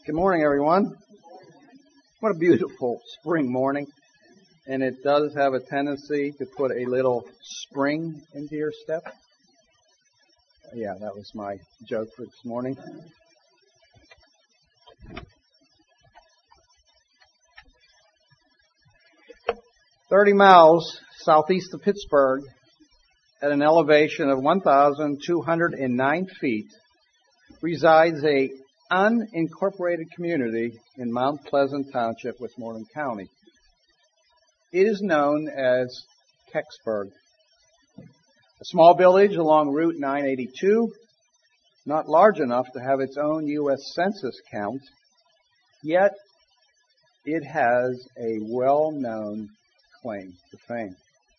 Good morning, everyone. What a beautiful spring morning. And it does have a tendency to put a little spring into your step. Yeah, that was my joke for this morning. "30 miles southeast of Pittsburgh, at an elevation of 1,209 feet, resides a unincorporated community in Mount Pleasant Township, Westmoreland County. It is known as Kecksburg, a small village along Route 982, not large enough to have its own U.S. Census count, yet it has a well-known claim to fame.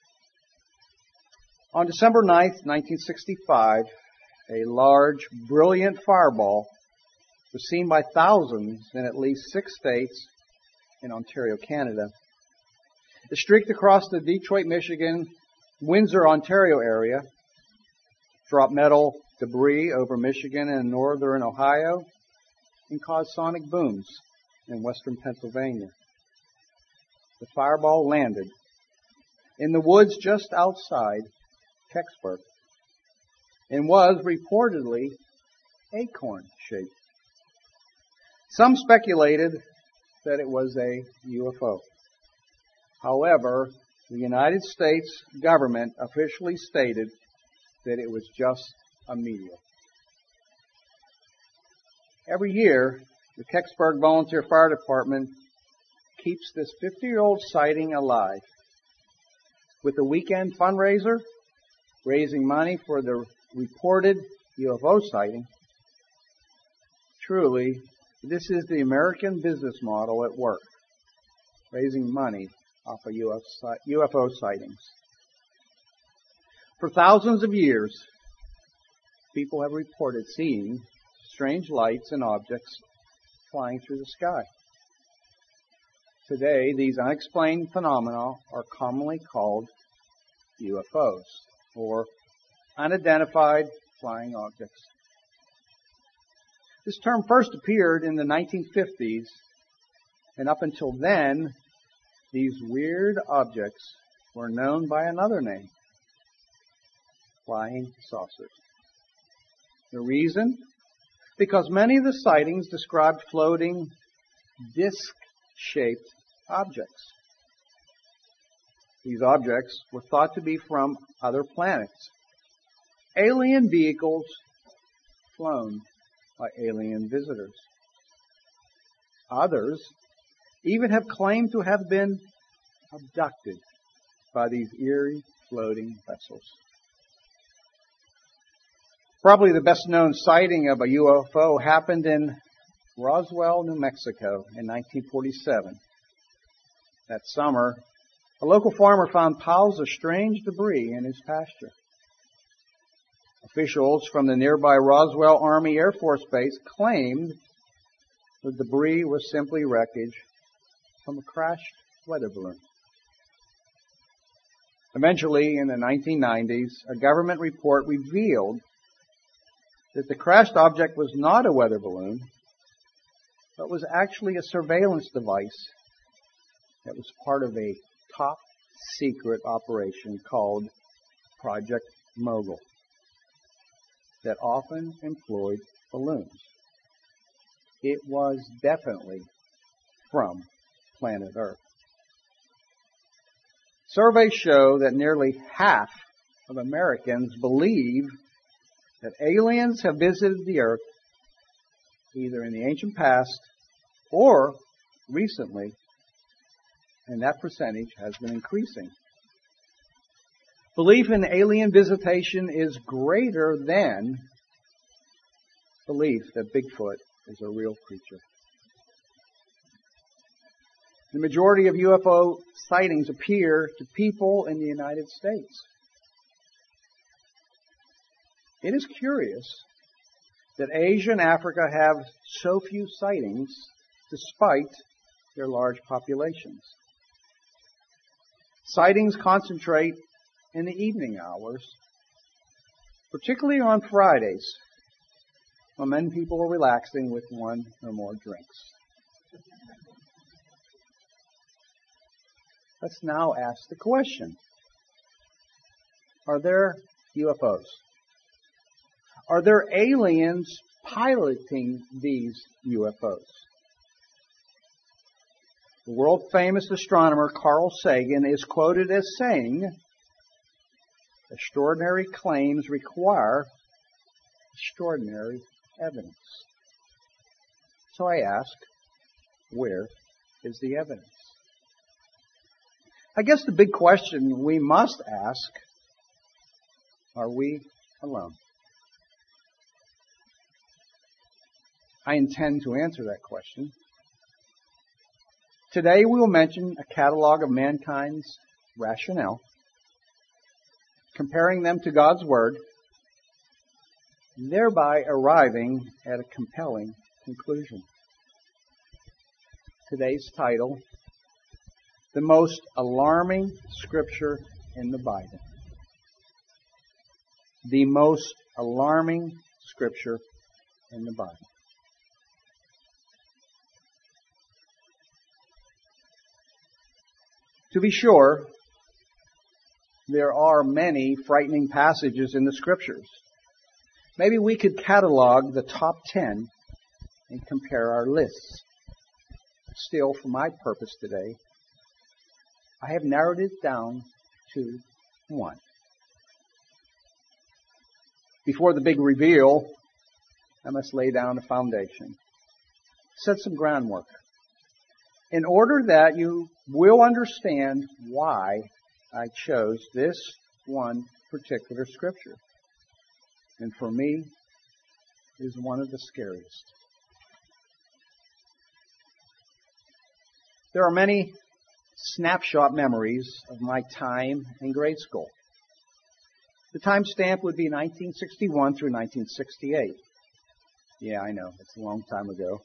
On December 9th, 1965, a large, brilliant fireball was seen by thousands in at least 6 states in Ontario, Canada. It streaked across the Detroit, Michigan, Windsor, Ontario area, dropped metal debris over Michigan and northern Ohio, and caused sonic booms in western Pennsylvania. The fireball landed in the woods just outside Kecksburg and was reportedly acorn-shaped. Some speculated that it was a UFO. However, the United States government officially stated that it was just a meteor. Every year, the Kecksburg Volunteer Fire Department keeps this 50-year-old sighting alive with a weekend fundraiser, raising money for the reported UFO sighting. Truly, this is the American business model at work, raising money off of UFO sightings. For thousands of years, people have reported seeing strange lights and objects flying through the sky. Today, these unexplained phenomena are commonly called UFOs, or unidentified flying objects. This term first appeared in the 1950s, and up until then, these weird objects were known by another name: flying saucers. The reason? Because many of the sightings described floating, disc-shaped objects. These objects were thought to be from other planets, alien vehicles flown by alien visitors. Others even have claimed to have been abducted by these eerie floating vessels. Probably the best known sighting of a UFO happened in Roswell, New Mexico in 1947. That summer, a local farmer found piles of strange debris in his pasture. Officials from the nearby Roswell Army Air Force Base claimed the debris was simply wreckage from a crashed weather balloon. Eventually, in the 1990s, a government report revealed that the crashed object was not a weather balloon, but was actually a surveillance device that was part of a top secret operation called Project Mogul that often employed balloons. It was definitely from planet Earth. Surveys show that nearly half of Americans believe that aliens have visited the Earth either in the ancient past or recently, and that percentage has been increasing. Belief in alien visitation is greater than belief that Bigfoot is a real creature. The majority of UFO sightings appear to people in the United States. It is curious that Asia and Africa have so few sightings despite their large populations. Sightings concentrate in the evening hours, particularly on Fridays, Well, many people are relaxing with one or more drinks. Let's now ask the question. Are there UFOs? Are there aliens piloting these UFOs? The world-famous astronomer Carl Sagan is quoted as saying, "Extraordinary claims require extraordinary evidence." So I ask, where is the evidence? I guess the big question we must ask, are we alone? I intend to answer that question. Today we will mention a catalog of mankind's rationale, comparing them to God's Word, thereby arriving at a compelling conclusion. Today's title, The Most Alarming Scripture in the Bible. The most alarming Scripture in the Bible. To be sure, there are many frightening passages in the Scriptures. Maybe we could catalog the top 10 and compare our lists. Still, for my purpose today, I have narrowed it down to one. Before the big reveal, I must lay down a foundation, set some groundwork, in order that you will understand why I chose this one particular scripture. And for me, is one of the scariest. There are many snapshot memories of my time in grade school. The time stamp would be 1961 through 1968. Yeah, I know, it's a long time ago.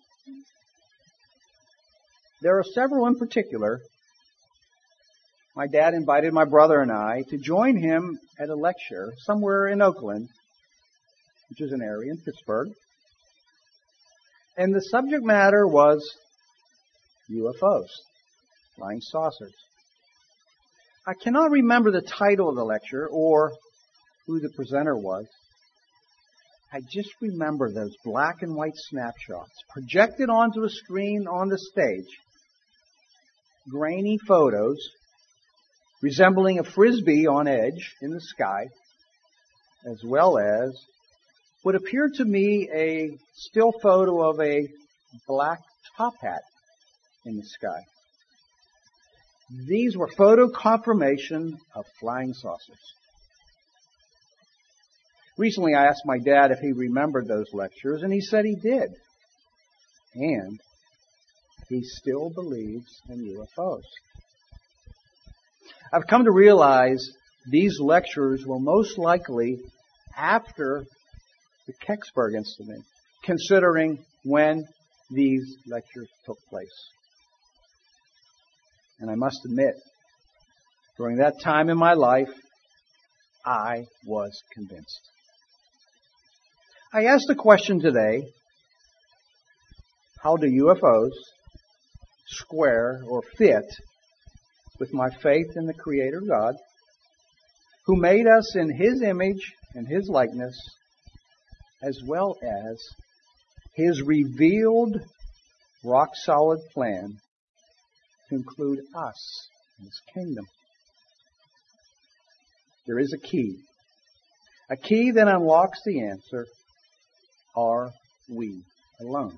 There are several in particular. My dad invited my brother and I to join him at a lecture somewhere in Oakland, which is an area in Pittsburgh. And the subject matter was UFOs, flying saucers. I cannot remember the title of the lecture or who the presenter was. I just remember those black and white snapshots projected onto a screen on the stage. Grainy photos resembling a frisbee on edge in the sky, as well as what appeared to me a still photo of a black top hat in the sky. These were photo confirmation of flying saucers. Recently I asked my dad if he remembered those lectures, and he said he did. And he still believes in UFOs. I've come to realize these lectures were most likely after the Kecksburg incident, considering when these lectures took place. And I must admit, during that time in my life, I was convinced. I asked the question today, how do UFOs square or fit with my faith in the Creator God, who made us in His image and His likeness, as well as His revealed rock-solid plan to include us in His kingdom? There is a key that unlocks the answer, are we alone?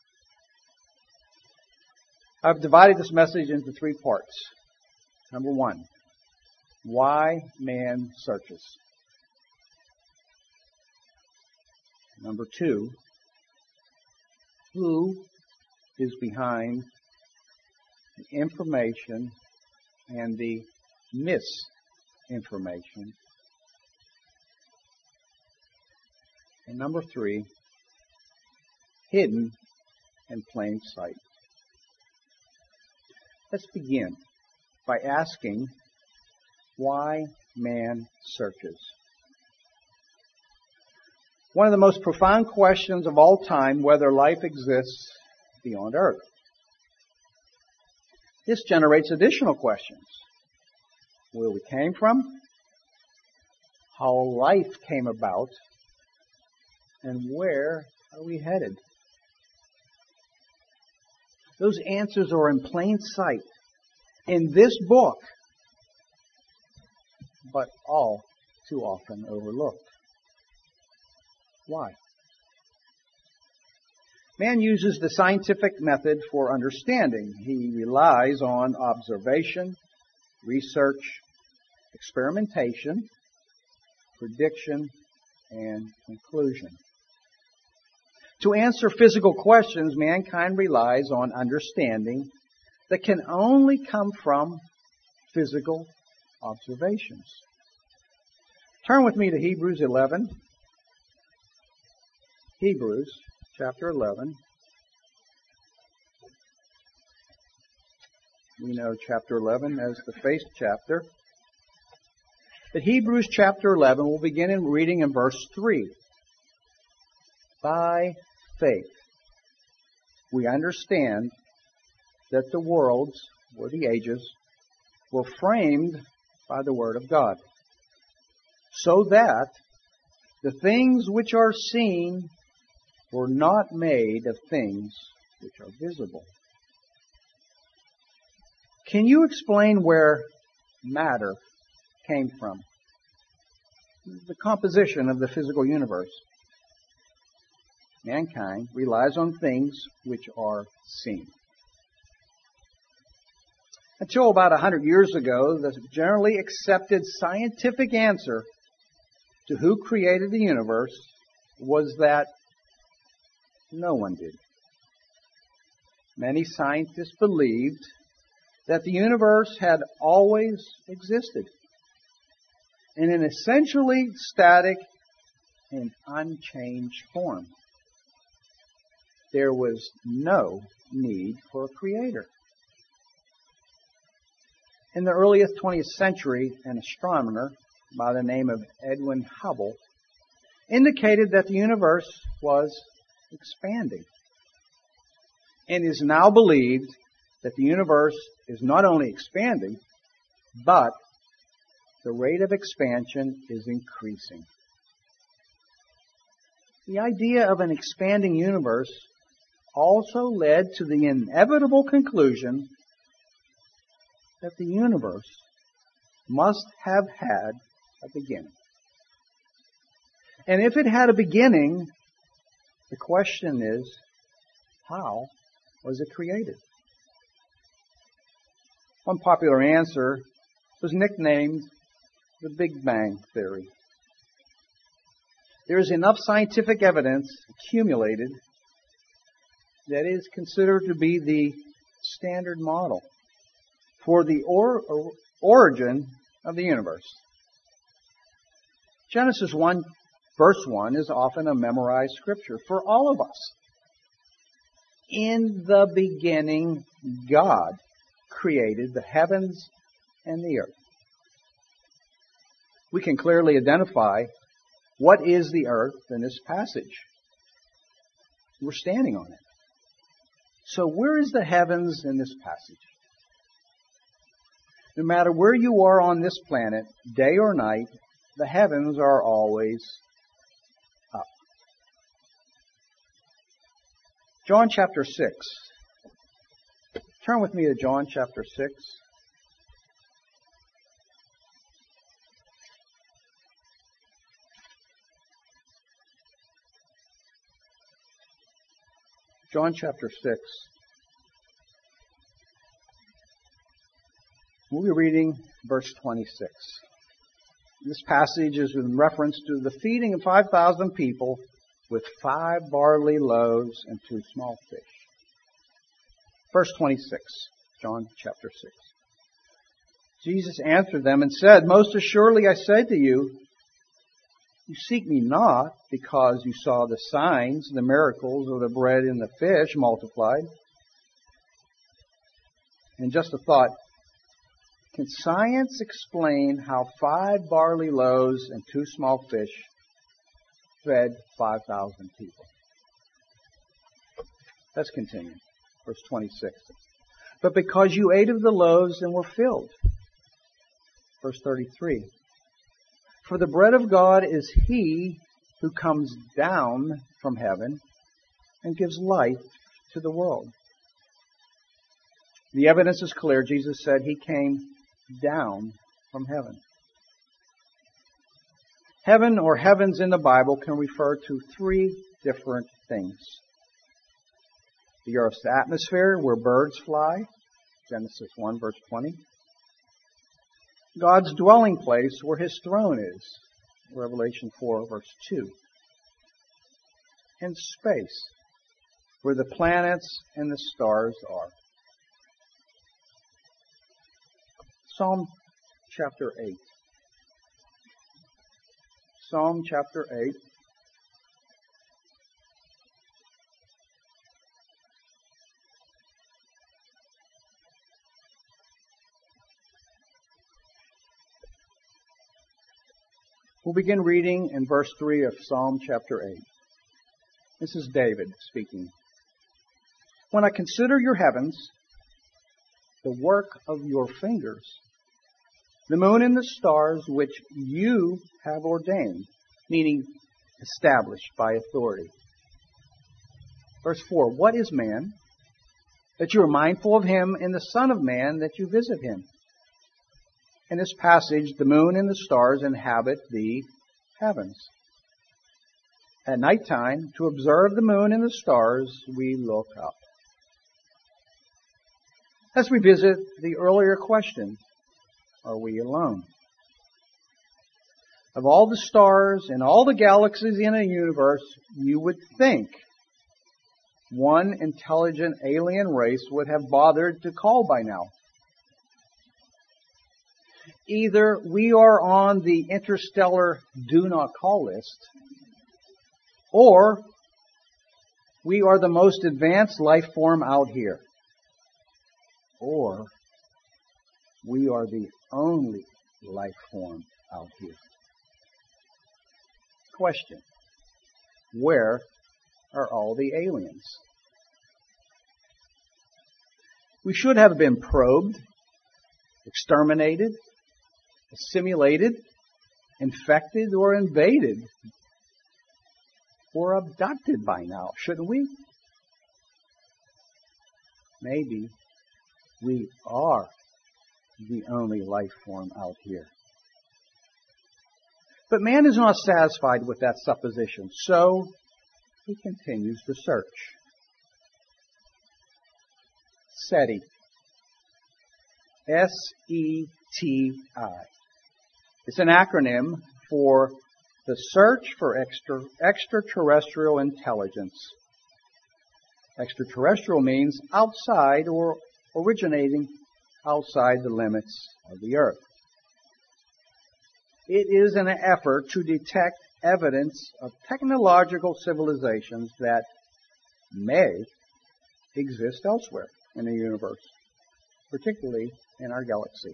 I've divided this message into 3 parts. Number 1, why man searches. Number 2, who is behind the information and the misinformation. And number 3, hidden in plain sight. Let's begin by asking why man searches. one of the most profound questions of all time, whether life exists beyond Earth. This generates additional questions. Where we came from, how life came about, and where are we headed? Those answers are in plain sight in this book, but all too often overlooked. Why? Man uses the scientific method for understanding. He relies on observation, research, experimentation, prediction, and conclusion. To answer physical questions, mankind relies on understanding that can only come from physical observations. Turn with me to Hebrews 11. Hebrews chapter 11. We know chapter 11 as the faith chapter. But Hebrews chapter 11, we'll begin in reading in verse 3. By faith, we understand that the worlds, or the ages, were framed by the Word of God, so that the things which are seen were not made of things which are visible. Can you explain where matter came from? The composition of the physical universe. Mankind relies on things which are seen. Until about 100 years ago, the generally accepted scientific answer to who created the universe was that no one did. Many scientists believed that the universe had always existed in an essentially static and unchanged form. There was no need for a creator. In the earliest 20th century, an astronomer by the name of Edwin Hubble indicated that the universe was expanding. And is now believed that the universe is not only expanding, but the rate of expansion is increasing. The idea of an expanding universe also led to the inevitable conclusion that the universe must have had a beginning. And if it had a beginning, the question is, how was it created? One popular answer was nicknamed the Big Bang Theory. There is enough scientific evidence accumulated that is considered to be the standard model for the origin of the universe. Genesis 1, verse 1 is often a memorized scripture for all of us. In the beginning, God created the heavens and the earth. We can clearly identify what is the earth in this passage. We're standing on it. So where is the heavens in this passage? No matter where you are on this planet, day or night, the heavens are always up. John chapter 6. Turn with me to John chapter 6. John chapter 6. We'll be reading verse 26. This passage is in reference to the feeding of 5,000 people with 5 barley loaves and 2 small fish. Verse 26, John chapter 6. Jesus answered them and said, Most assuredly I say to you, you seek me not because you saw the signs, the miracles of the bread and the fish multiplied. And just a thought, can science explain how 5 barley loaves and 2 small fish fed 5,000 people. Let's continue. Verse 26. But because you ate of the loaves and were filled. Verse 33. For the bread of God is He who comes down from heaven and gives life to the world. The evidence is clear. Jesus said He came down from heaven. Heaven or heavens in the Bible can refer to three different things. The earth's atmosphere, where birds fly, Genesis 1 verse 20. God's dwelling place, where His throne is, Revelation 4 verse 2. And space, where the planets and the stars are. Psalm chapter 8. Psalm chapter 8. We'll begin reading in verse 3 of Psalm chapter 8. This is David speaking. When I consider your heavens, the work of your fingers, the moon and the stars which you have ordained, meaning established by authority. Verse 4, what is man, that you are mindful of him, and the Son of Man, that you visit him? In this passage, the moon and the stars inhabit the heavens. At nighttime, to observe the moon and the stars, we look up. Let's revisit the earlier question, are we alone? Of all the stars and all the galaxies in the universe, you would think one intelligent alien race would have bothered to call by now. Either we are on the interstellar do not call list, or we are the most advanced life form out here, or we are the only life form out here. Question: where are all the aliens? We should have been probed, exterminated, assimilated, infected, or invaded, or abducted by now, shouldn't we? Maybe we are the only life form out here. But man is not satisfied with that supposition, so he continues the search. SETI. S-E-T-I. It's an acronym for the Search for Extraterrestrial Intelligence. Extraterrestrial means outside or originating outside the limits of the earth. It is an effort to detect evidence of technological civilizations that may exist elsewhere in the universe, particularly in our galaxy.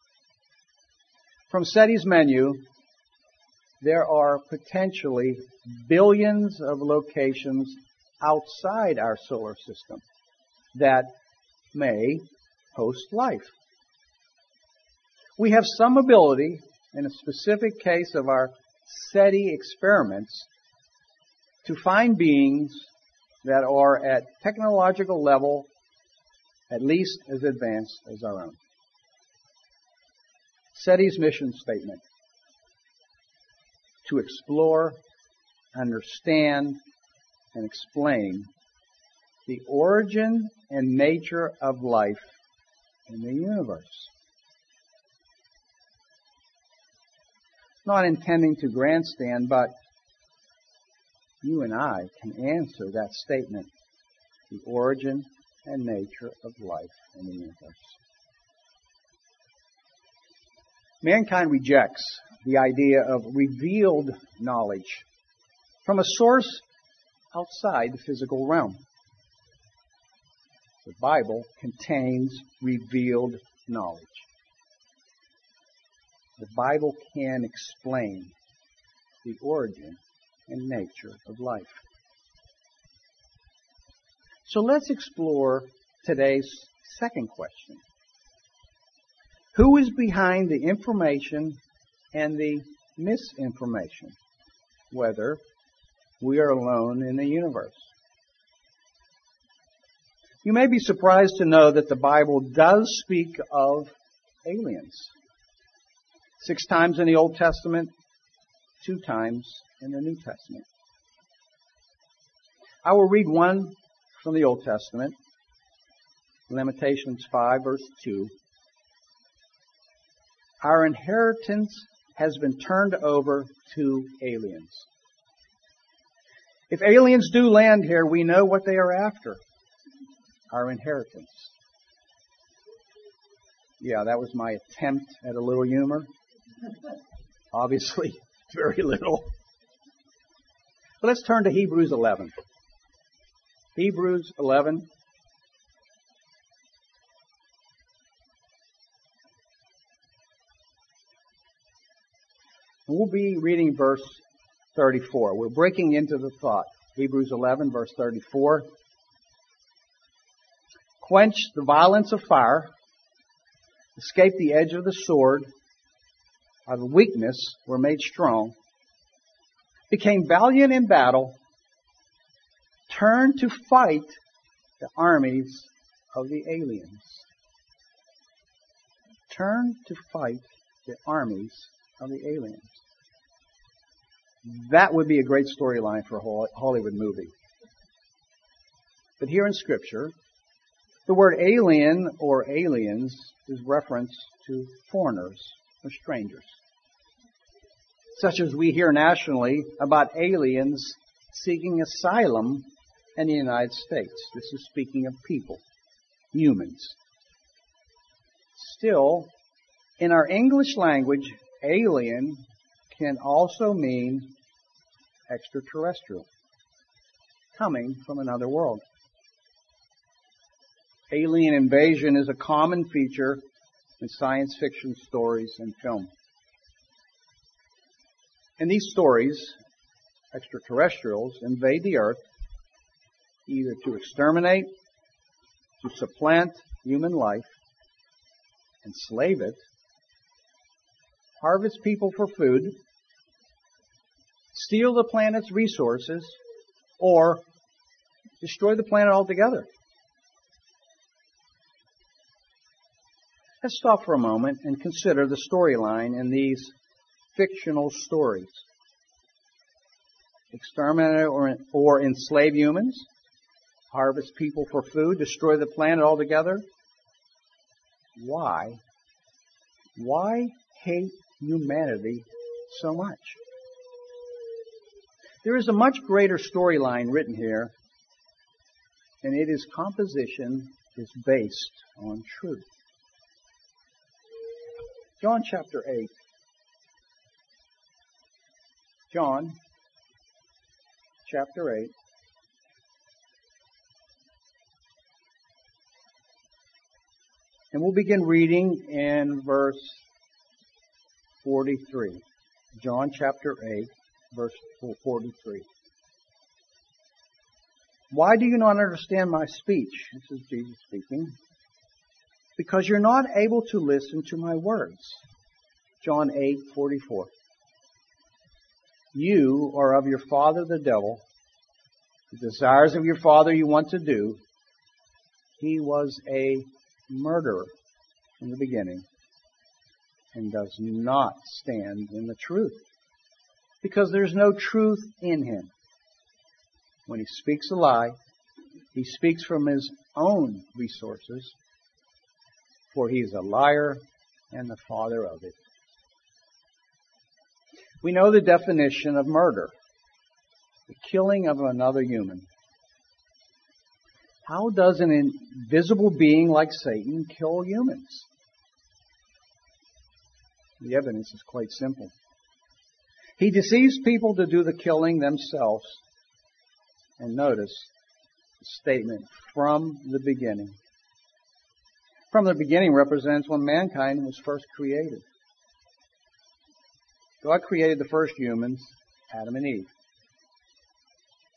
From SETI's menu, there are potentially billions of locations outside our solar system that may host life. We have some ability, in a specific case of our SETI experiments, to find beings that are at technological level at least as advanced as our own. SETI's mission statement: to explore, understand, and explain the origin and nature of life in the universe. Not intending to grandstand, but you and I can answer that statement: the origin and nature of life in the universe. Mankind rejects the idea of revealed knowledge from a source outside the physical realm. The Bible contains revealed knowledge. The Bible can explain the origin and nature of life. So let's explore today's second question. Who is behind the information and the misinformation, whether we are alone in the universe? You may be surprised to know that the Bible does speak of aliens. 6 times in the Old Testament, 2 times in the New Testament. I will read one from the Old Testament, Lamentations 5, verse 2. Our inheritance has been turned over to aliens. If aliens do land here, we know what they are after. Our inheritance. Yeah, that was my attempt at a little humor. Obviously, very little. But let's turn to Hebrews 11. Hebrews 11. We'll be reading verse 34. We're breaking into the thought. Hebrews 11, verse 34. Quench the violence of fire, escape the edge of the sword, out of weakness were made strong, became valiant in battle, turned to fight the armies of the aliens. Turn to fight the armies of the aliens. That would be a great storyline for a Hollywood movie. But here in Scripture, the word alien or aliens is reference to foreigners or strangers. Such as we hear nationally about aliens seeking asylum in the United States. This is speaking of people, humans. Still, in our English language, alien can also mean extraterrestrial, coming from another world. Alien invasion is a common feature in science fiction stories and film. In these stories, extraterrestrials invade the earth either to exterminate, to supplant human life, enslave it, harvest people for food, steal the planet's resources, or destroy the planet altogether. Let's stop for a moment and consider the storyline in these fictional stories. Exterminate or enslave humans, harvest people for food, destroy the planet altogether. Why? Why hate humanity so much? There is a much greater storyline written here, and its composition is based on truth. John chapter 8. John chapter 8. And we'll begin reading in verse 43. John chapter 8, verse 43. Why do you not understand my speech? This is Jesus speaking. Because you're not able to listen to my words. John 8:44. You are of your father the devil. The desires of your father you want to do. He was a murderer from the beginning and does not stand in the truth, because there's no truth in him. When he speaks a lie, he speaks from his own resources, for he is a liar and the father of it. We know the definition of murder: the killing of another human. How does an invisible being like Satan kill humans? The evidence is quite simple. He deceives people to do the killing themselves. And notice the statement, from the beginning. From the beginning represents when mankind was first created. God created the first humans, Adam and Eve.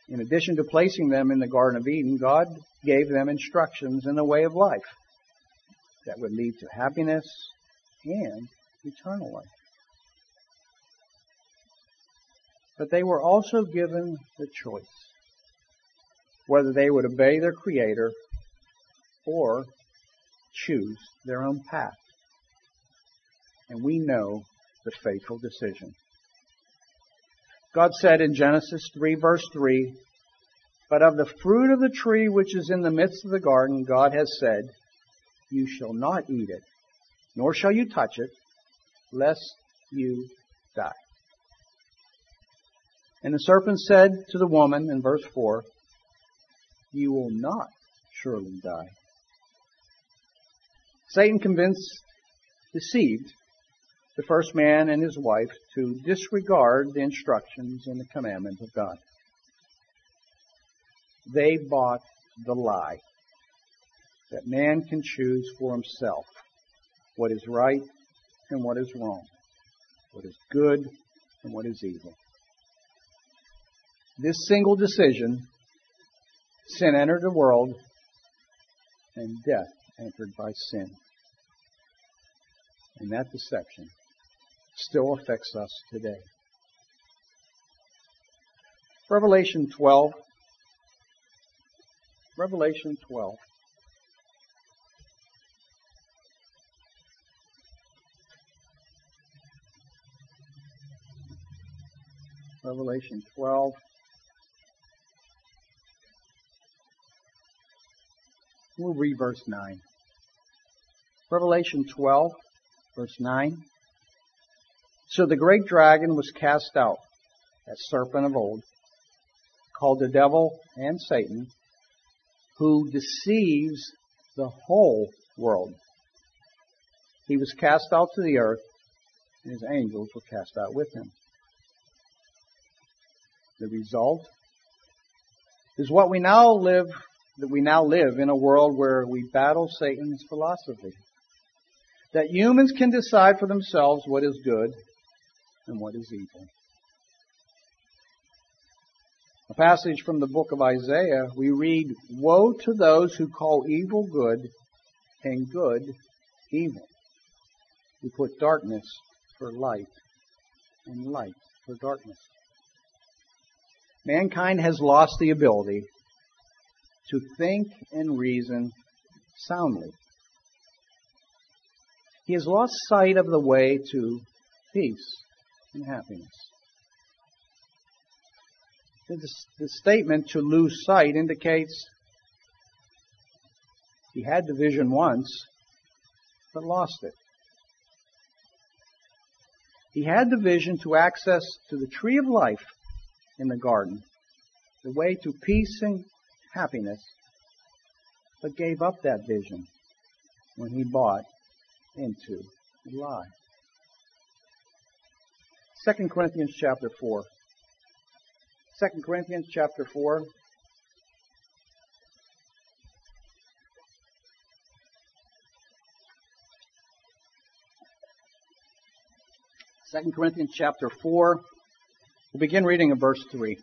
In addition to placing them in the Garden of Eden, God gave them instructions in the way of life that would lead to happiness and eternal life. But they were also given the choice whether they would obey their Creator or choose their own path. And we know the fateful decision. God said in Genesis 3 verse 3, "But of the fruit of the tree which is in the midst of the garden, God has said, You shall not eat it, nor shall you touch it, lest you die." And the serpent said to the woman in verse 4, "You will not surely die." Satan deceived the first man and his wife to disregard the instructions and the commandments of God. They bought the lie that man can choose for himself what is right and what is wrong, what is good and what is evil. This single decision, sin entered the world and death entered by sin. And that deception still affects us today. Revelation 12. Revelation 12. Revelation 12. We'll read verse 9. Revelation 12, verse 9. "So the great dragon was cast out, that serpent of old, called the devil and Satan, who deceives the whole world. He was cast out to the earth, and his angels were cast out with him." The result is that we now live in a world where we battle Satan's philosophy. That humans can decide for themselves what is good and what is evil. A passage from the book of Isaiah, we read, "Woe to those who call evil good and good evil, who put darkness for light and light for darkness." Mankind has lost the ability to think and reason soundly. He has lost sight of the way to peace and happiness. The statement "to lose sight" indicates he had the vision once, but lost it. He had the vision to access to the tree of life in the garden, the way to peace and happiness, but gave up that vision when he bought into the lie. 2 Corinthians chapter 4. 2 Corinthians chapter 4. Second Corinthians chapter 4. We'll begin reading in verse 3.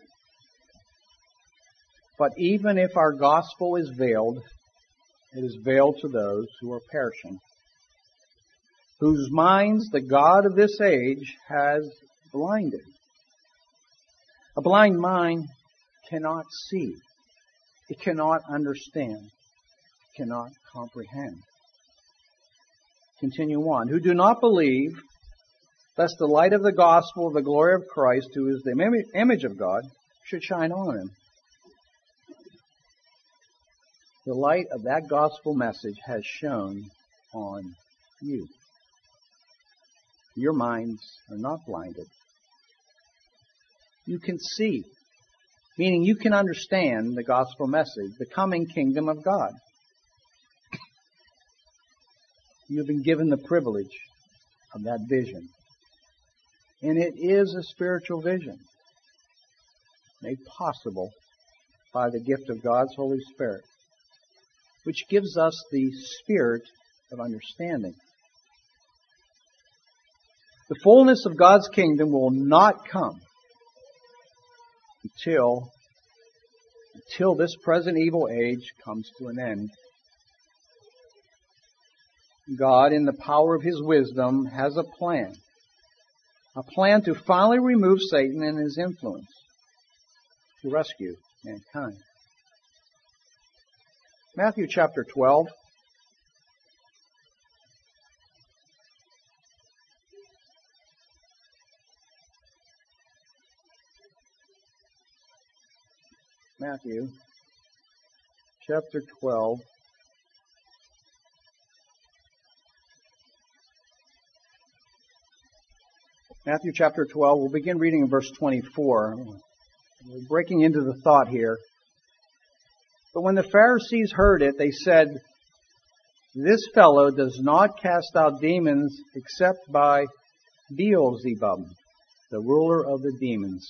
"But even if our gospel is veiled, it is veiled to those who are perishing, whose minds the God of this age has blinded." A blind mind cannot see. It cannot understand. It cannot comprehend. Continue on. "Who do not believe, lest the light of the gospel of the glory of Christ, who is the image of God, should shine on him." The light of that gospel message has shone on you. Your minds are not blinded. You can see, meaning you can understand the gospel message, the coming kingdom of God. You've been given the privilege of that vision. And it is a spiritual vision made possible by the gift of God's Holy Spirit, which gives us the spirit of understanding. The fullness of God's kingdom will not come until till this present evil age comes to an end. God, in the power of His wisdom, has a plan to finally remove Satan and his influence, to rescue mankind. Matthew chapter 12. Matthew chapter 12. Matthew chapter 12, we'll begin reading in verse 24. We're breaking into the thought here. But when the Pharisees heard it, they said, "This fellow does not cast out demons except by Beelzebub, the ruler of the demons."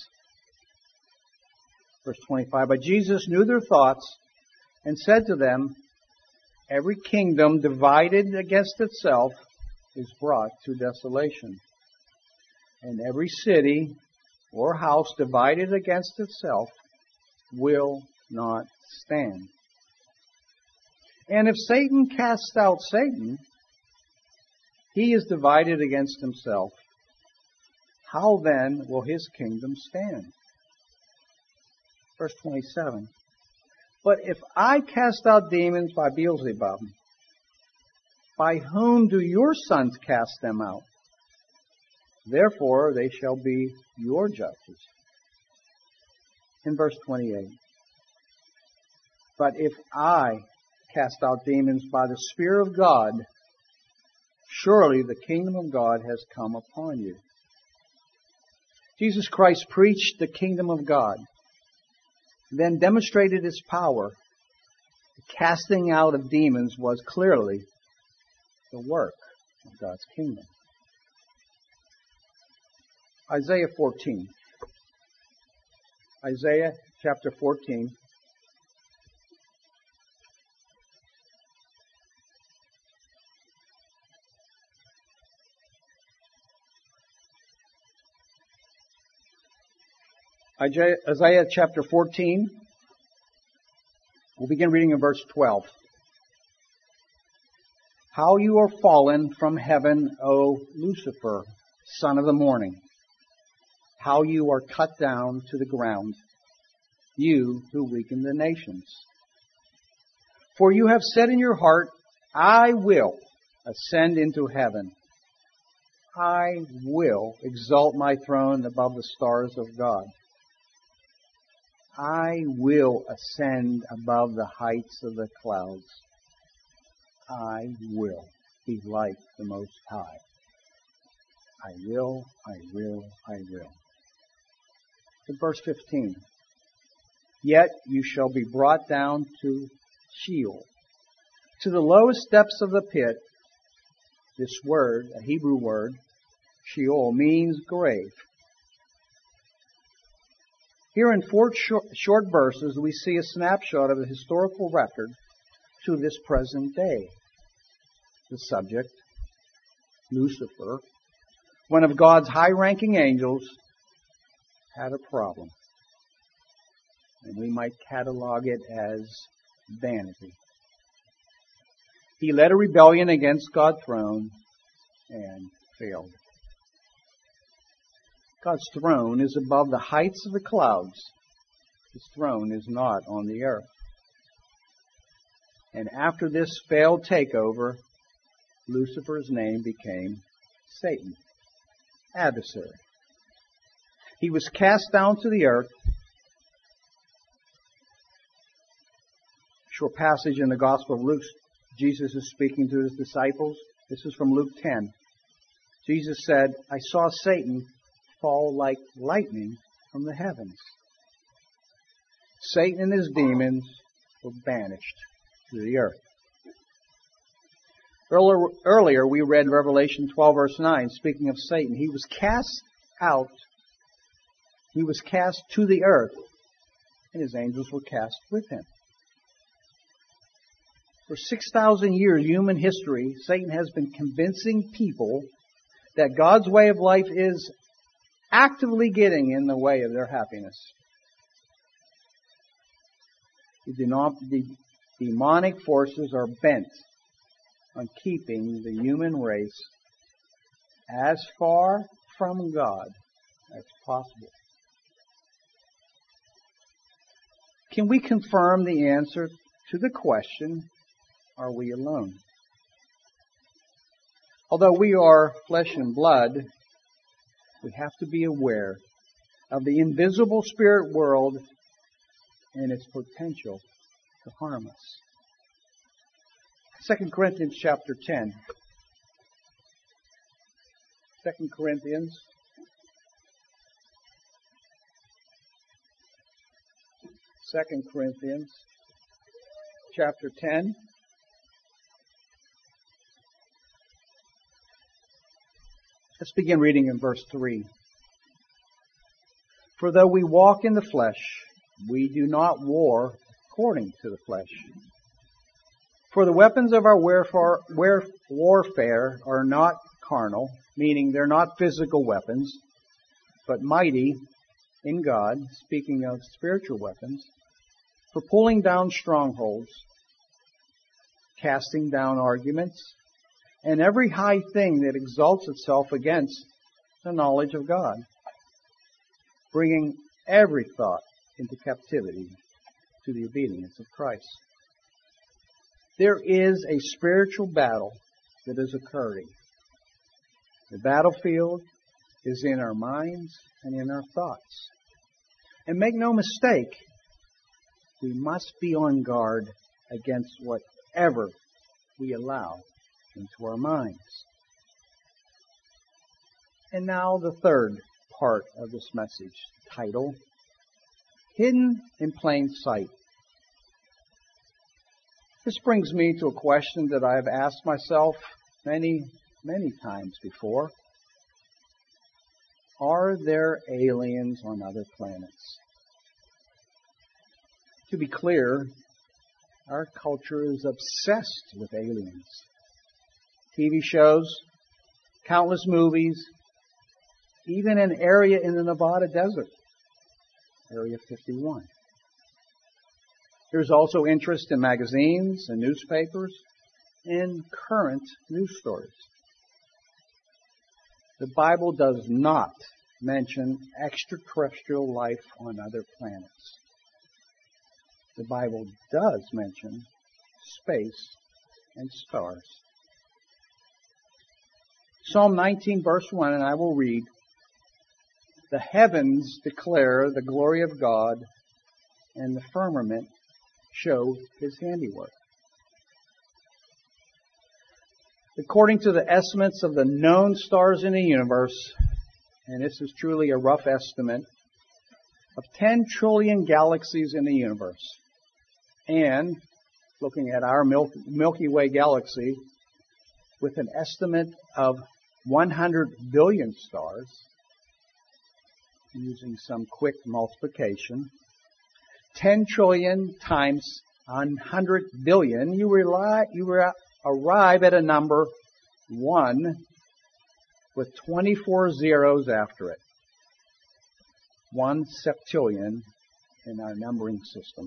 Verse 25, but Jesus knew their thoughts and said to them, "Every kingdom divided against itself is brought to desolation. And every city or house divided against itself will not stand. And if Satan casts out Satan, he is divided against himself. How then will his kingdom stand?" Verse 27. But if I cast out demons by Beelzebub, by whom do your sons cast them out? Therefore they shall be your judges. In verse 28. But if I cast out demons by the Spirit of God, surely the kingdom of God has come upon you. Jesus Christ preached the kingdom of God, then demonstrated His power. The casting out of demons was clearly the work of God's kingdom. Isaiah 14. Isaiah chapter 14. Isaiah chapter 14. We'll begin reading in verse 12. How you are fallen from heaven, O Lucifer, son of the morning. How you are cut down to the ground, you who weaken the nations. For you have said in your heart, I will ascend into heaven. I will exalt my throne above the stars of God. I will ascend above the heights of the clouds. I will be like the Most High. I will, I will, I will. In verse 15, yet you shall be brought down to Sheol, to the lowest depths of the pit. This word, a Hebrew word, Sheol, means grave. Here in 4 short verses, we see a snapshot of the historical record to this present day. The subject, Lucifer, one of God's high-ranking angels, had a problem. And we might catalog it as vanity. He led a rebellion against God's throne and failed. God's throne is above the heights of the clouds. His throne is not on the earth. And after this failed takeover, Lucifer's name became Satan, adversary. He was cast down to the earth. Short passage in the Gospel of Luke. Jesus is speaking to His disciples. This is from Luke 10. Jesus said, I saw Satan fall like lightning from the heavens. Satan and his demons were banished to the earth. Earlier we read Revelation 12 verse 9, speaking of Satan. He was cast out. He was cast to the earth, and his angels were cast with him. For 6,000 years, human history, Satan has been convincing people that God's way of life is actively getting in the way of their happiness. The demonic forces are bent on keeping the human race as far from God as possible. Can we confirm the answer to the question, are we alone? Although we are flesh and blood, we have to be aware of the invisible spirit world and its potential to harm us. 2 Corinthians chapter 10. 2 Corinthians chapter 10. Let's begin reading in verse 3. For though we walk in the flesh, we do not war according to the flesh. For the weapons of our warfare are not carnal, meaning they're not physical weapons, but mighty in God, speaking of spiritual weapons, for pulling down strongholds, casting down arguments, and every high thing that exalts itself against the knowledge of God, bringing every thought into captivity to the obedience of Christ. There is a spiritual battle that is occurring. The battlefield is in our minds and in our thoughts. And make no mistake, we must be on guard against whatever we allow into our minds. And now the third part of this message, title, Hidden in Plain Sight. This brings me to a question that I have asked myself many times before. Are there aliens on other planets? To be clear, our culture is obsessed with aliens. TV shows, countless movies, even an area in the Nevada desert, Area 51. There's also interest in magazines and newspapers and current news stories. The Bible does not mention extraterrestrial life on other planets. The Bible does mention space and stars. Psalm 19 verse 1, and I will read, the heavens declare the glory of God, and the firmament show His handiwork. According to the estimates of the known stars in the universe, and this is truly a rough estimate, of 10 trillion galaxies in the universe, and looking at our Milky Way galaxy, with an estimate of 100 billion stars, using some quick multiplication, 10 trillion times 100 billion, you arrive at a number 1 with 24 zeros after it. 1 septillion in our numbering system.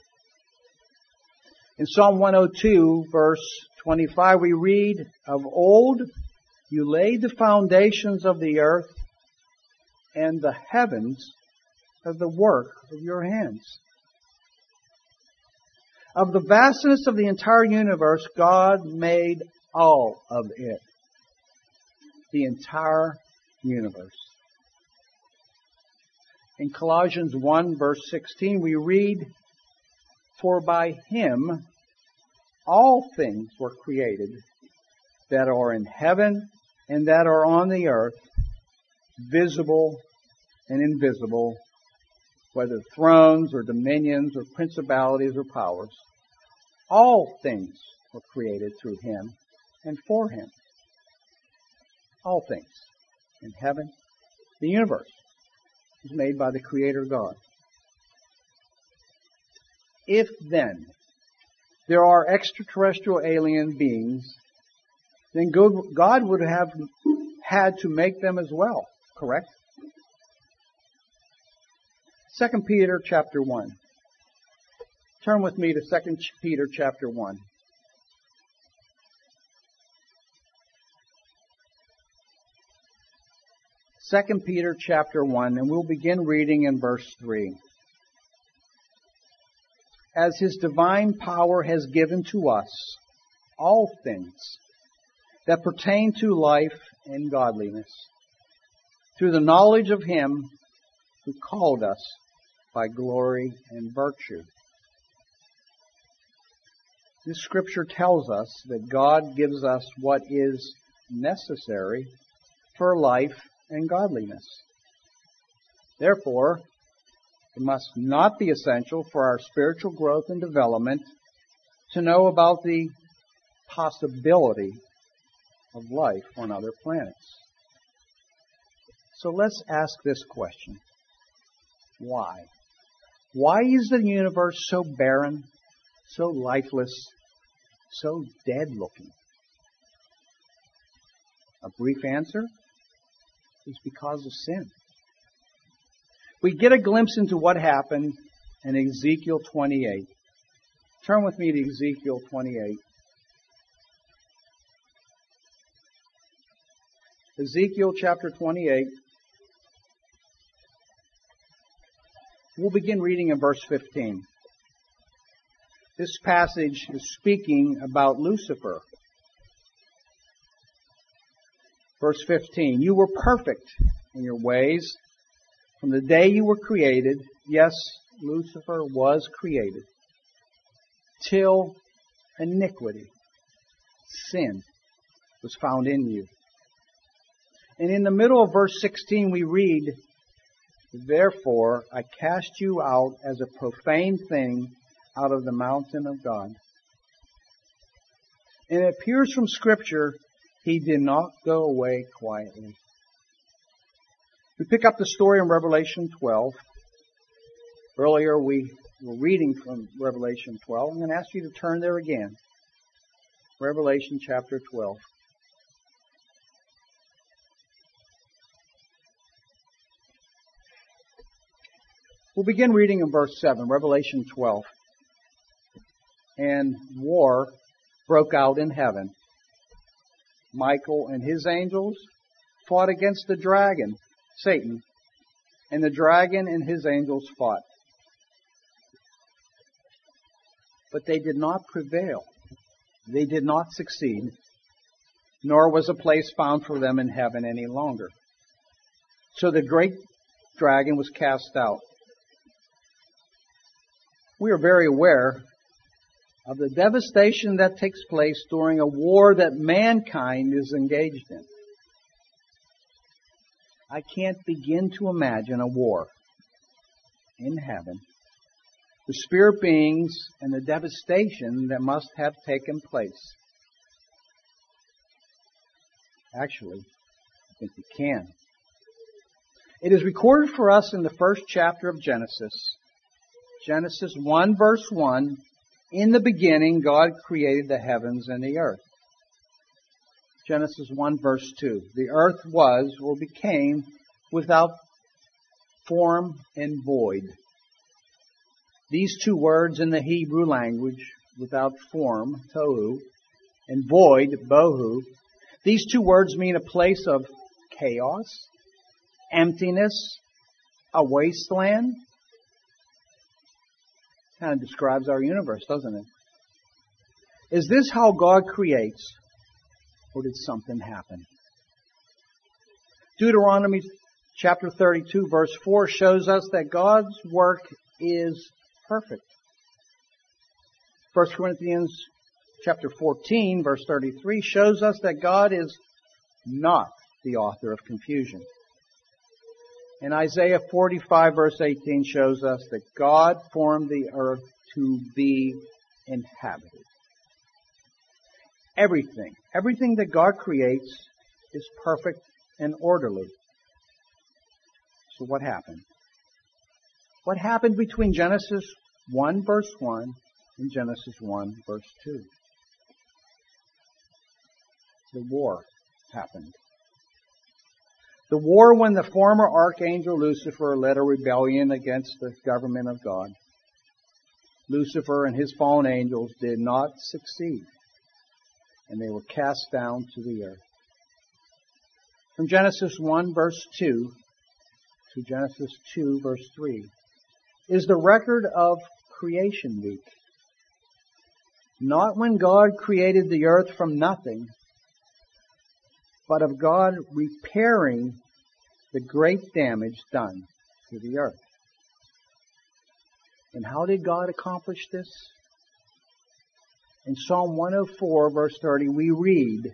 In Psalm 102, verse 25, we read, of old you laid the foundations of the earth, and the heavens are the work of your hands. Of the vastness of the entire universe, God made all of it. The entire universe. In Colossians 1 verse 16 we read, for by Him all things were created that are in heaven and that are on the earth, visible and invisible, whether thrones or dominions or principalities or powers. All things were created through Him and for Him. All things in heaven. The universe is made by the Creator God. If then there are extraterrestrial alien beings, then God would have had to make them as well, correct? 2 Peter chapter 1. Turn with me to 2 Peter chapter 1. Second Peter chapter 1, and we'll begin reading in verse 3. As His divine power has given to us all things that pertain to life and godliness, through the knowledge of Him who called us by glory and virtue. This scripture tells us that God gives us what is necessary for life and godliness. Therefore, it must not be essential for our spiritual growth and development to know about the possibility of life on other planets. So let's ask this question. Why? Why is the universe so barren, so lifeless, so dead-looking? A brief answer is because of sin. We get a glimpse into what happened in Ezekiel 28. Turn with me to Ezekiel 28. Ezekiel chapter 28. We'll begin reading in verse 15. This passage is speaking about Lucifer. Verse 15, you were perfect in your ways from the day you were created. Yes, Lucifer was created. Till iniquity, sin, was found in you. And in the middle of verse 16 we read, therefore I cast you out as a profane thing out of the mountain of God. And it appears from Scripture He did not go away quietly. We pick up the story in Revelation 12. Earlier we were reading from Revelation 12. I'm going to ask you to turn there again. Revelation chapter 12. We'll begin reading in verse 7, Revelation 12. And war broke out in heaven. Michael and his angels fought against the dragon, Satan, and the dragon and his angels fought. But they did not prevail. They did not succeed, nor was a place found for them in heaven any longer. So the great dragon was cast out. We are very aware of the devastation that takes place during a war that mankind is engaged in. I can't begin to imagine a war in heaven, the spirit beings, and the devastation that must have taken place. Actually, I think we can. It is recorded for us in the first chapter of Genesis. Genesis 1 verse 1, in the beginning God created the heavens and the earth. Genesis 1 verse 2, the earth was or became without form and void. These two words in the Hebrew language, without form, tohu, and void, bohu, these two words mean a place of chaos, emptiness, a wasteland. Kind of describes our universe, doesn't it? Is this how God creates, or did something happen? Deuteronomy chapter 32 verse 4 shows us that God's work is perfect. 1 Corinthians chapter 14 verse 33 shows us that God is not the author of confusion. And Isaiah 45 verse 18 shows us that God formed the earth to be inhabited. Everything that God creates is perfect and orderly. So what happened? What happened between Genesis 1 verse 1 and Genesis 1 verse 2? The war happened. The war when the former archangel Lucifer led a rebellion against the government of God. Lucifer and his fallen angels did not succeed, and they were cast down to the earth. From Genesis 1 verse 2 to Genesis 2 verse 3 is the record of creation week. Not when God created the earth from nothing, but of God repairing the great damage done to the earth. And how did God accomplish this? In Psalm 104 verse 30 we read,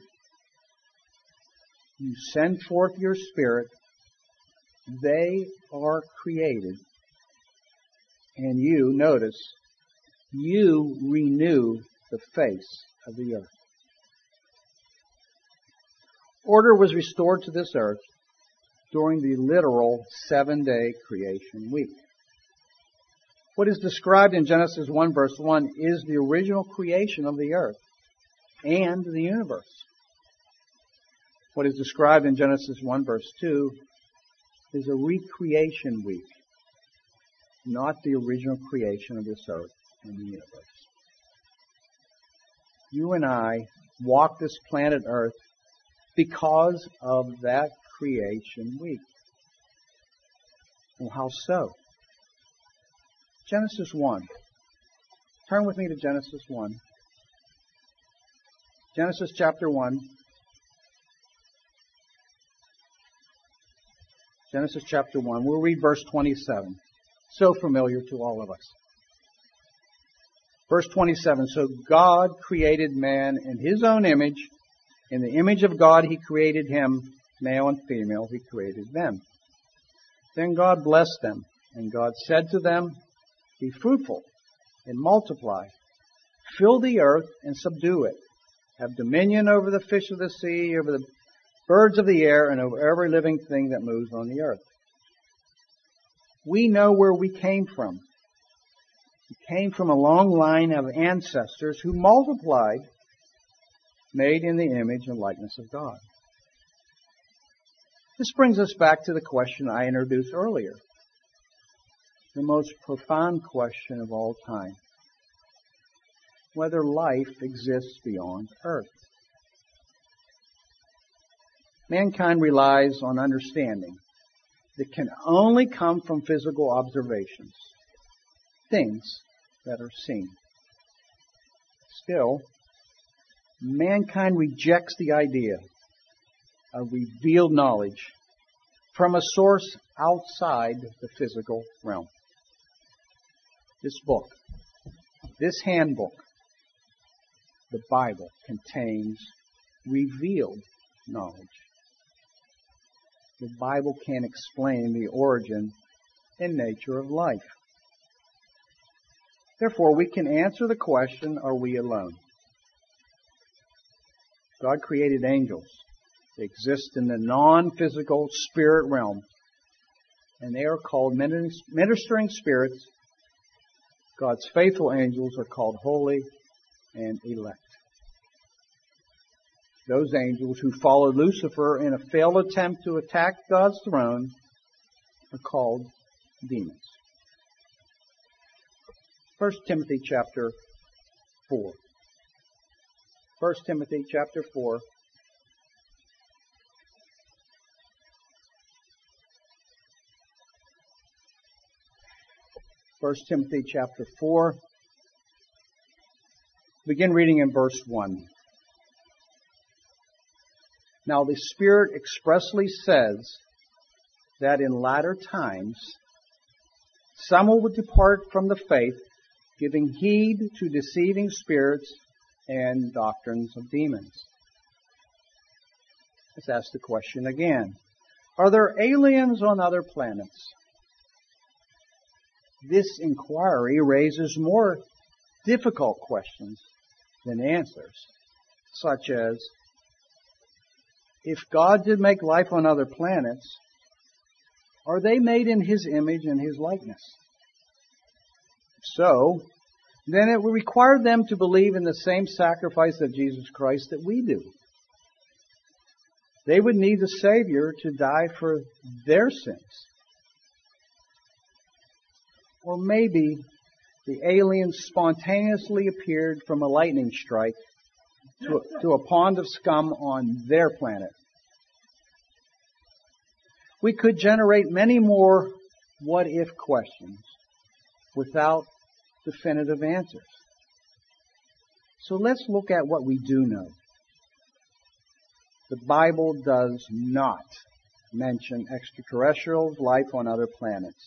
"You send forth your Spirit, they are created, and you," notice, "you renew the face of the earth." Order was restored to this earth during the literal 7-day creation week. What is described in Genesis 1 verse 1 is the original creation of the earth and the universe. What is described in Genesis 1 verse 2 is a recreation week, not the original creation of this earth and the universe. You and I walk this planet Earth because of that creation week. Well, how so? Genesis 1. Turn with me to Genesis 1. Genesis chapter 1. Genesis chapter 1. We'll read verse 27. So familiar to all of us. Verse 27. So God created man in His own image. In the image of God He created him. Male and female He created them. Then God blessed them. And God said to them, "Be fruitful and multiply. Fill the earth and subdue it. Have dominion over the fish of the sea, over the birds of the air, and over every living thing that moves on the earth." We know where we came from. We came from a long line of ancestors who multiplied, made in the image and likeness of God. This brings us back to the question I introduced earlier. The most profound question of all time. Whether life exists beyond Earth. Mankind relies on understanding that can only come from physical observations. Things that are seen. Still, mankind rejects the idea of revealed knowledge from a source outside the physical realm. This book, this handbook, the Bible, contains revealed knowledge. The Bible can explain the origin and nature of life. Therefore, we can answer the question, are we alone? God created angels. They exist in the non-physical spirit realm, and they are called ministering spirits. God's faithful angels are called holy and elect. Those angels who followed Lucifer in a failed attempt to attack God's throne are called demons. 1 Timothy chapter 4. 1 Timothy chapter 4. First Timothy chapter 4. Begin reading in verse 1. Now the Spirit expressly says that in latter times some will depart from the faith, giving heed to deceiving spirits and doctrines of demons. Let's ask the question again. Are there aliens on other planets? This inquiry raises more difficult questions than answers, such as, if God did make life on other planets, are they made in His image and His likeness? If so, then it would require them to believe in the same sacrifice of Jesus Christ that we do. They would need the Savior to die for their sins. Or maybe the aliens spontaneously appeared from a lightning strike to a pond of scum on their planet. We could generate many more what-if questions without definitive answers. So let's look at what we do know. The Bible does not mention extraterrestrials, life on other planets.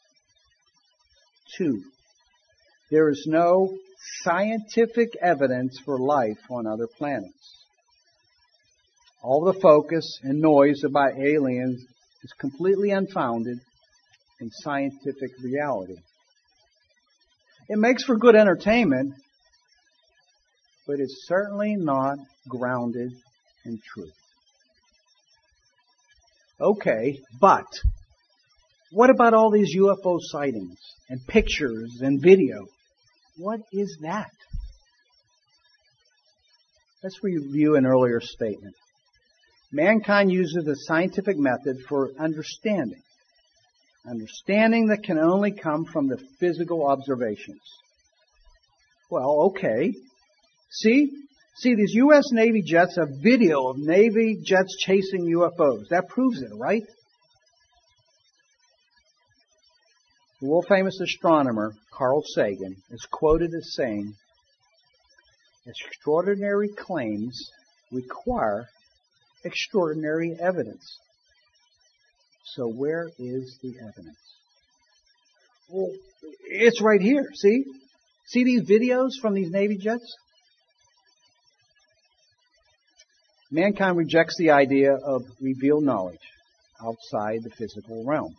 2, there is no scientific evidence for life on other planets. All the focus and noise about aliens is completely unfounded in scientific reality. It makes for good entertainment, but it's certainly not grounded in truth. Okay, but what about all these UFO sightings and pictures and video? What is that? Let's review an earlier statement. Mankind uses the scientific method for understanding. Understanding that can only come from the physical observations. Well, okay. See, these U.S. Navy jets have video of Navy jets chasing UFOs. That proves it, right? The world-famous astronomer Carl Sagan is quoted as saying, "Extraordinary claims require extraordinary evidence." So where is the evidence? Well, it's right here. See? See these videos from these Navy jets? Mankind rejects the idea of revealed knowledge outside the physical realm.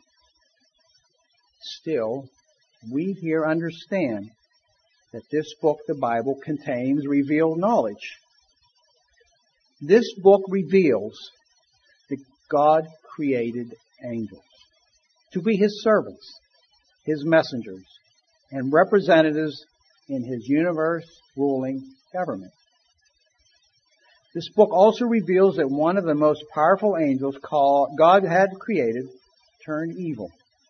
Still, we here understand that this book, the Bible, contains revealed knowledge. This book reveals that God created angels to be His servants, His messengers, and representatives in His universe-ruling government. This book also reveals that one of the most powerful angels God had created turned evil.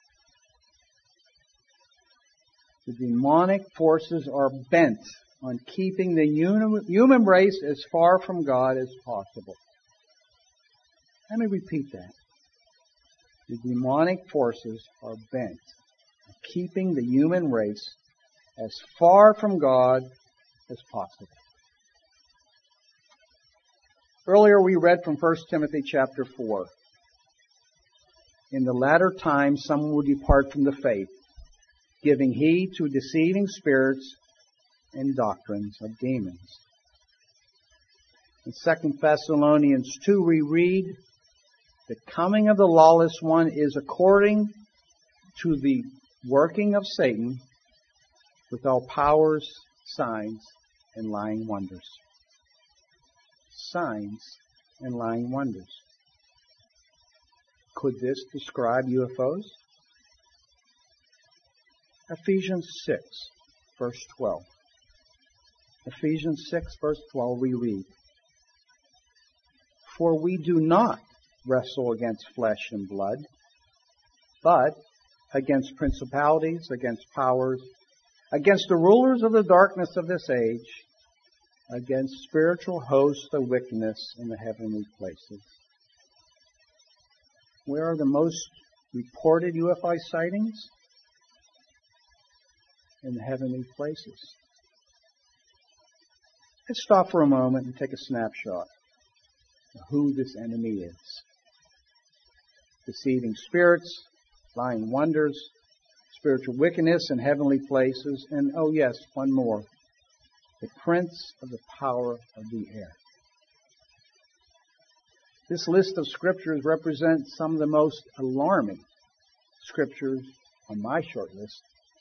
The demonic forces are bent on keeping the human race as far from God as possible. Let me repeat that. The demonic forces are bent on keeping the human race as far from God as possible. Earlier we read from 1 Timothy chapter 4. In the latter times some will depart from the faith, giving heed to deceiving spirits and doctrines of demons. In 2 Thessalonians 2 we read, "The coming of the lawless one is according to the working of Satan with all powers, signs, and lying wonders." Signs and lying wonders. Could this describe UFOs? Ephesians 6, verse 12. Ephesians 6, verse 12, we read, "For we do not wrestle against flesh and blood, but against principalities, against powers, against the rulers of the darkness of this age, against spiritual hosts of wickedness in the heavenly places." Where are the most reported UFO sightings? In the heavenly places. Let's stop for a moment and take a snapshot of who this enemy is. Deceiving spirits, lying wonders, spiritual wickedness in heavenly places, and oh yes, one more, the prince of the power of the air. This list of scriptures represents some of the most alarming scriptures on my short list.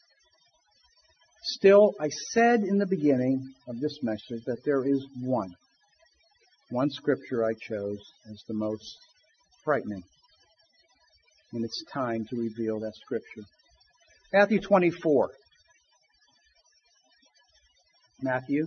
Still, I said in the beginning of this message that there is one scripture I chose as the most frightening. And it's time to reveal that scripture. Matthew 24. Matthew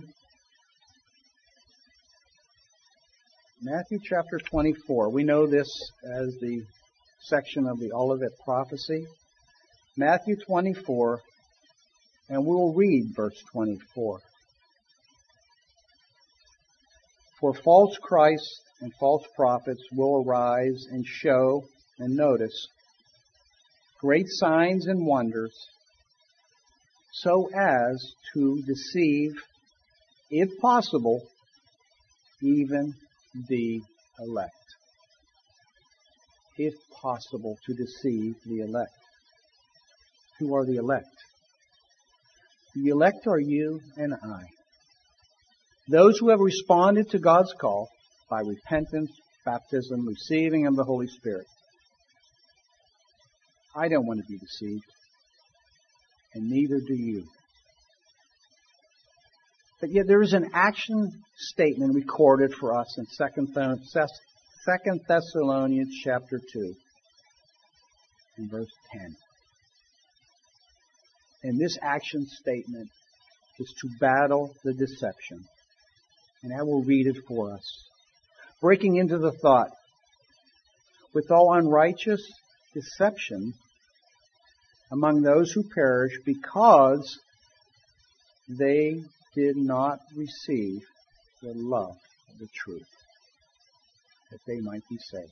chapter 24. We know this as the section of the Olivet prophecy. Matthew 24, And we'll read verse 24. For false Christs and false prophets will arise and show, and notice, great signs and wonders, so as to deceive, if possible, even the elect. If possible, to deceive the elect. Who are the elect? The elect are you and I. Those who have responded to God's call by repentance, baptism, receiving of the Holy Spirit. I don't want to be deceived, and neither do you. But yet there is an action statement recorded for us in 2 Thessalonians chapter 2 and verse 10. And this action statement is to battle the deception. And I will read it for us. Breaking into the thought, with all unrighteous deception among those who perish, because they did not receive the love of the truth, that they might be saved.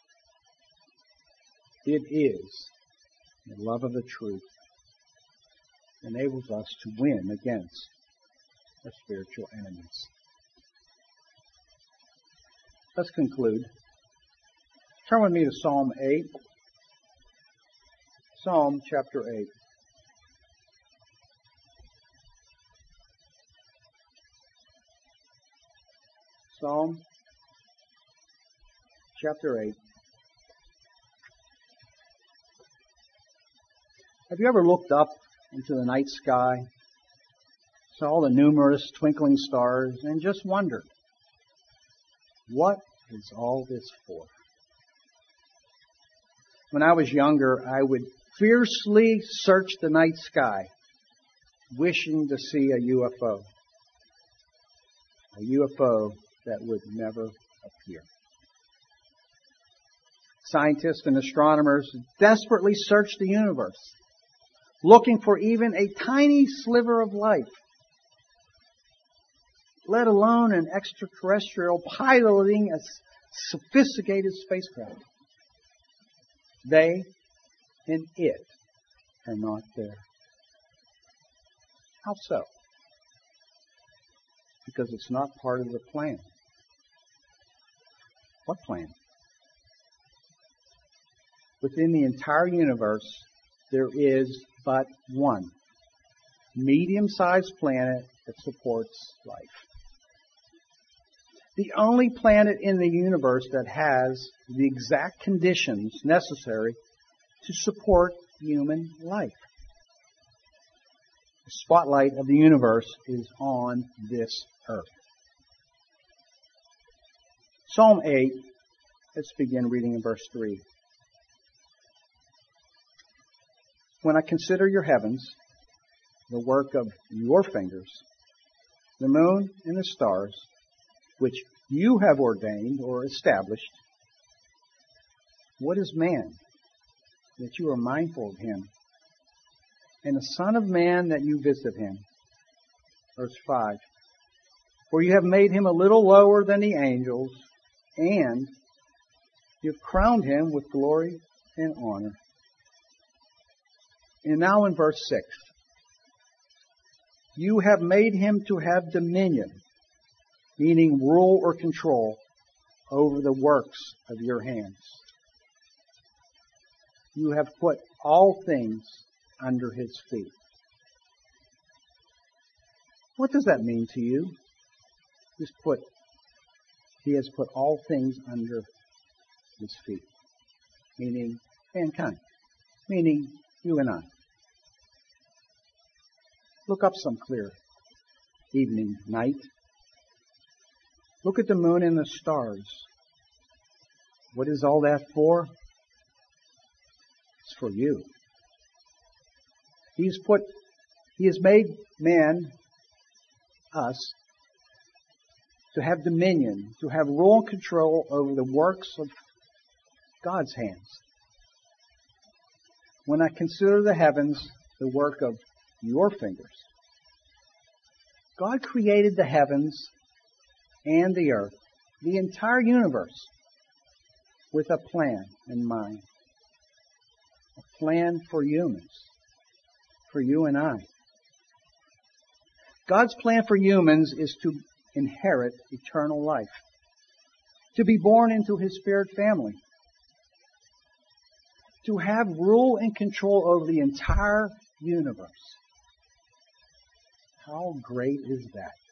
It is the love of the truth that enables us to win against our spiritual enemies. Let's conclude. Turn with me to Psalm 8. Psalm chapter 8. Psalm chapter 8. Have you ever looked up into the night sky, saw the numerous twinkling stars, and just wondered, what is all this for? When I was younger, I would fiercely search the night sky, wishing to see a UFO. A UFO that would never appear. Scientists and astronomers desperately searched the universe, looking for even a tiny sliver of life, let alone an extraterrestrial piloting a sophisticated spacecraft. They and it are not there. How so? Because it's not part of the plan. What plan? Within the entire universe, there is but one medium-sized planet that supports life. The only planet in the universe that has the exact conditions necessary to support human life. The spotlight of the universe is on this earth. Psalm 8, let's begin reading in verse 3. When I consider your heavens, the work of your fingers, the moon and the stars, which you have ordained or established, what is man that you are mindful of him, and the Son of Man that you visit him? Verse 5. For you have made him a little lower than the angels, and you have crowned him with glory and honor. And now in verse 6. You have made him to have dominion, meaning rule or control over the works of your hands. You have put all things under his feet. What does that mean to you? He has put all things under his feet. Meaning mankind. Meaning you and I. Look up some clear evening, night. Look at the moon and the stars. What is all that for? It's for you. He has made man, us, to have dominion, to have rule and control over the works of God's hands. When I consider the heavens, the work of your fingers. God created the heavens and the earth, the entire universe, with a plan in mind. A plan for humans, for you and I. God's plan for humans is to inherit eternal life, to be born into His spirit family, to have rule and control over the entire universe. How great is that?